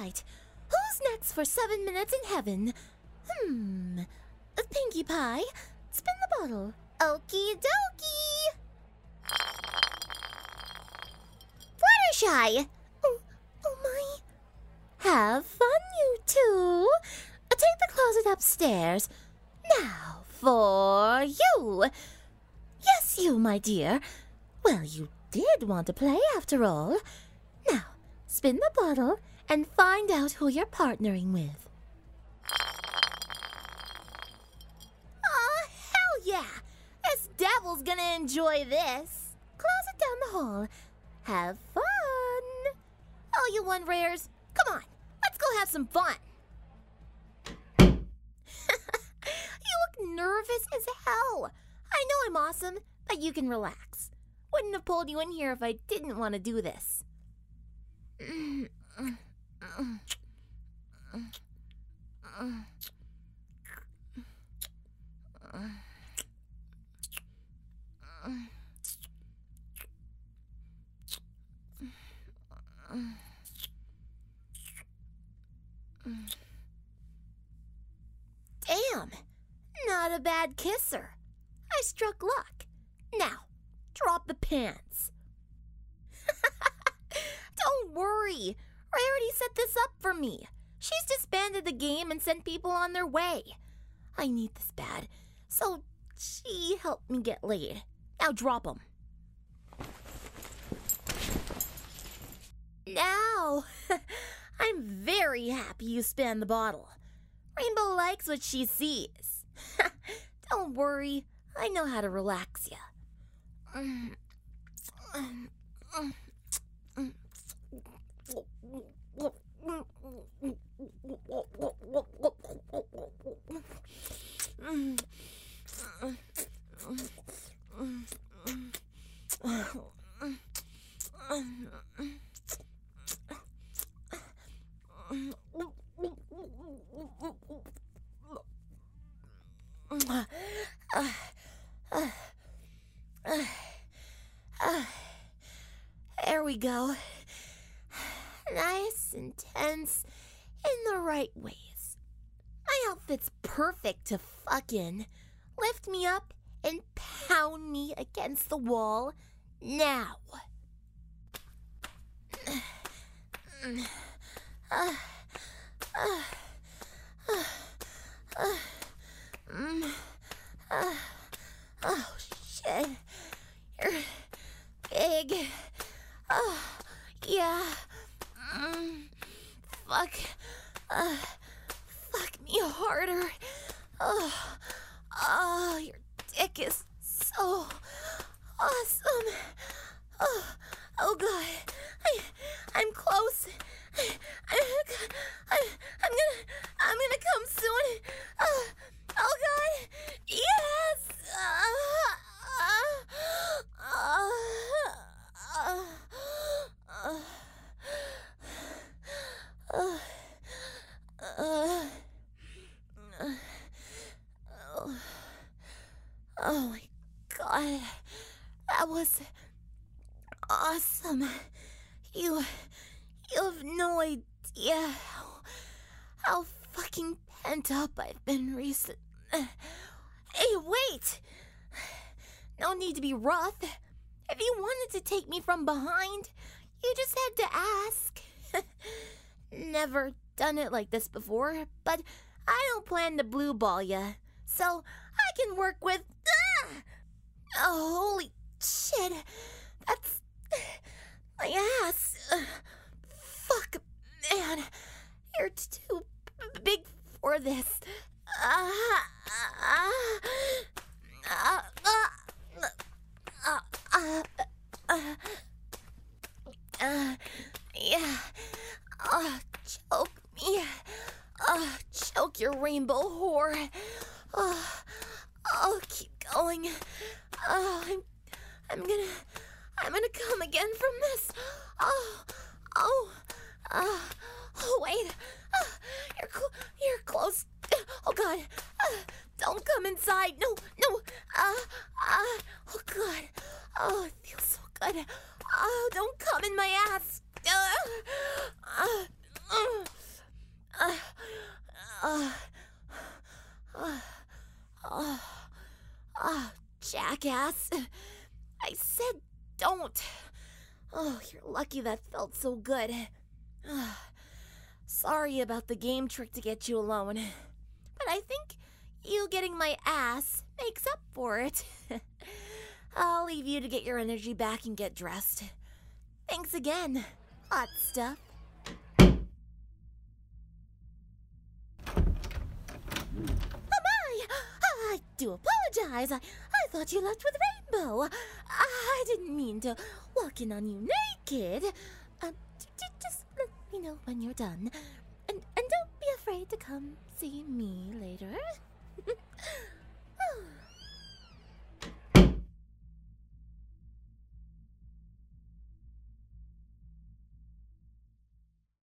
right. Who's next for 7 minutes in heaven? Pinkie Pie, spin the bottle. Okie dokie. Fluttershy. Oh my. Have fun, you two. Take the closet upstairs. Now for you. Yes, you, my dear. Well, you did want to play after all. Now, spin the bottle and find out who you're partnering with. Hell yeah! This devil's gonna enjoy this. Closet down the hall. Have fun. Oh, you one rares, come on, let's go have some fun. You look nervous as hell. I know I'm awesome, but you can relax. Wouldn't have pulled you in here if I didn't want to do this. Damn, not a bad kisser. I struck luck. Now, drop the pants. Don't worry. Rarity set this up for me. She's disbanded the game and sent people on their way. I need this bad, so she helped me get laid. Now drop them. Now, I'm very happy you spanned the bottle. Rainbow likes what she sees. Don't worry, I know how to relax ya. There we go. Nice and tense in the right ways. My outfit's perfect to fuck in. Lift me up and pound me against the wall now. Oh, shit. You're big. Oh, yeah. Fuck. Fuck me harder. Oh, your dick is so awesome. Oh God. I'm close. I'm gonna come soon. Oh God. Yes. Oh my God. That was awesome. You have no idea how fucking pent up I've been recently. Hey, wait! No need to be rough. If you wanted to take me from behind, you just had to ask. Never done it like this before, but I don't plan to blue ball ya, so I can work with. Oh, holy shit! That's my ass. Fuck, man, you're too big for this. Yeah. Choke me. Choke your rainbow whore. Keep going. I'm gonna come again from this. Wait. You're close. Oh God. Don't come inside. No. Oh God. Oh, it feels so good. Oh, don't come in my ass. Jackass. I said don't. Oh, you're lucky that felt so good. Sorry about the game trick to get you alone. But I think you getting my ass makes up for it. I'll leave you to get your energy back and get dressed. Thanks again, hot stuff. I do apologize. I thought you left with Rainbow. I didn't mean to walk in on you naked. Just let me know when you're done. And don't be afraid to come see me later.